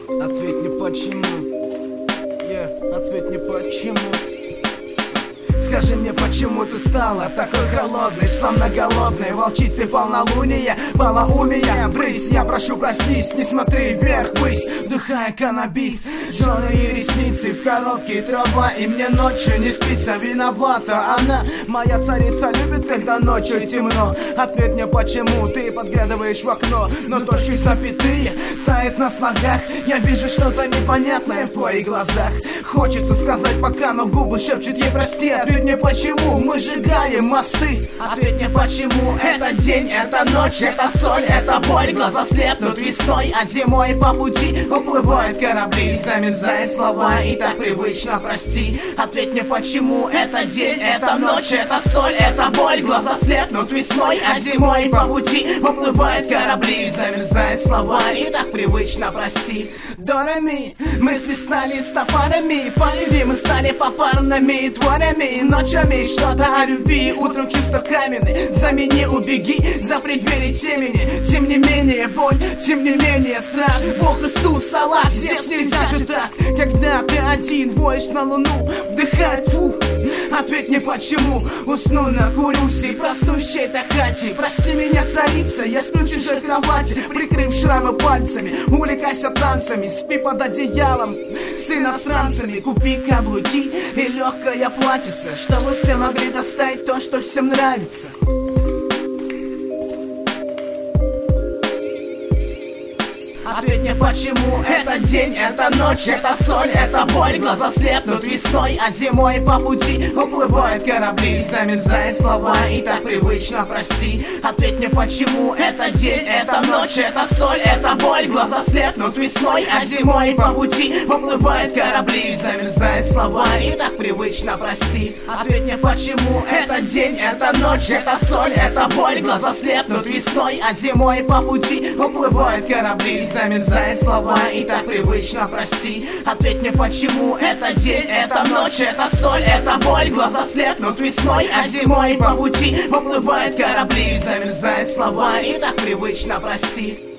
Ответь мне почему. Ответь мне почему. Скажи мне, почему ты стала такой холодной, словно голодной волчицей полнолуния, полоумия, брысь, я прошу проснись, не смотри вверх, ввысь, вдыхая каннабис, жженые ресницы в коробке трава, и мне ночью не спится, виновата она, моя царица любит, когда ночью темно. Ответь мне, почему ты подглядываешь в окно, но точки запятые тает на слогах, я вижу что-то непонятное в твоих глазах. Хочется сказать пока, но губы шепчут ей прости. Ответь мне, почему мы сжигаем мосты. Ответь мне, почему это день, это ночь, это соль, это боль. Глаза слепнут весной, а зимой по пути уплывают корабли. Замерзают слова и так привычно прости. Ответь мне, почему это день, это ночь, это соль, это боль. Глаза слепнут весной, а зимой по пути уплывают корабли. Замерзают слова и так привычно прости. До-ре-ми, мысли стали стопорами, по любви мы стали попарными творями, ночами что-то о любви, утром чувство каменный, замени, убеги за преддверие темени. Тем не менее боль, тем не менее страх, Бог, Иисус, Аллах, здесь нельзя же так. Когда ты один воешь на луну, вдыхай, фу. Ответь мне, почему усну, накурюсь и проснусь в чьей-то хате. Прости меня, царица, я сплю в чужой кровати, прикрыв шрамы пальцами, увлекайся танцами, спи под одеялом с иностранцами. Купи каблуки и легкая платьице, чтобы все могли достать то, что всем нравится. Ответь мне, почему это день, это ночь, это соль, это боль. Глаза слепнут весной, а зимой по пути уплывают корабли. Замерзают слова и так привычно прости. Ответь мне, почему это день, это ночь, это соль, это боль. Глаза слепнут весной, а зимой по пути уплывают корабли. Замерзают слова и так привычно прости. Ответь мне, почему это день, это ночь, это соль, это боль. Глаза слепнут весной, а зимой по пути уплывают корабли. Замерзают слова и так привычно прости. Ответь мне, почему это день, это ночь, это соль, это боль. Глаза слепнут весной, а зимой по пути уплывают корабли. Замерзают слова и так привычно прости.